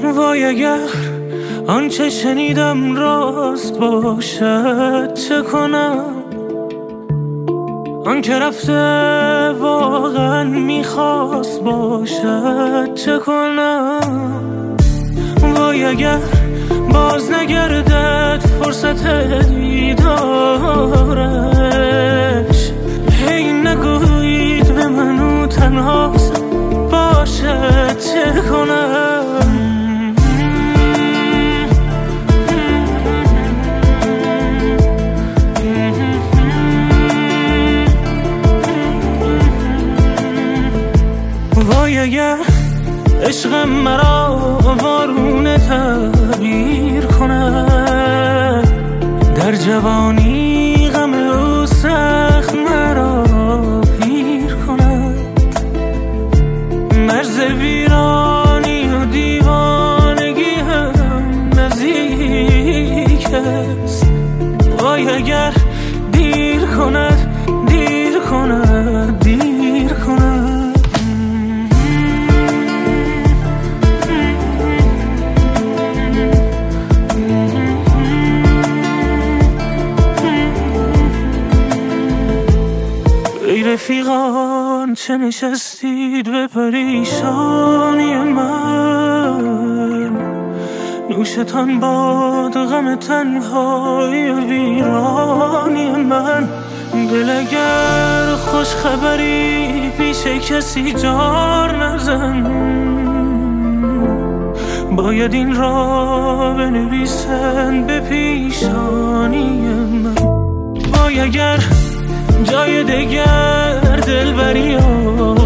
وای اگر آنچه شنیدم راست باشد چه کنم؟ آنکه رفته واقعا میخواست باشد چه کنم؟ وای اگر باز نگردد فرصت دیدارش، هی نگویید به منو تنهاست باشد چه کنم؟ وای اگر عشقم مرا وارونه تغییر کند، در جوانی غم او سخت مرا پیر کند، مرز ویرانی و دیوانگی هم نزدیک است. وای اگر دیر کند دیر کند دیر کند. ای رفیقان چه نشستید به پریشانی من، نوشتان باد غم تنهایی و ویرانی من. دل اگر خوش خبری پیش کسی جار نزن، باید این را بنویسن به پیشانی من. وای اگر جای دگر دلبری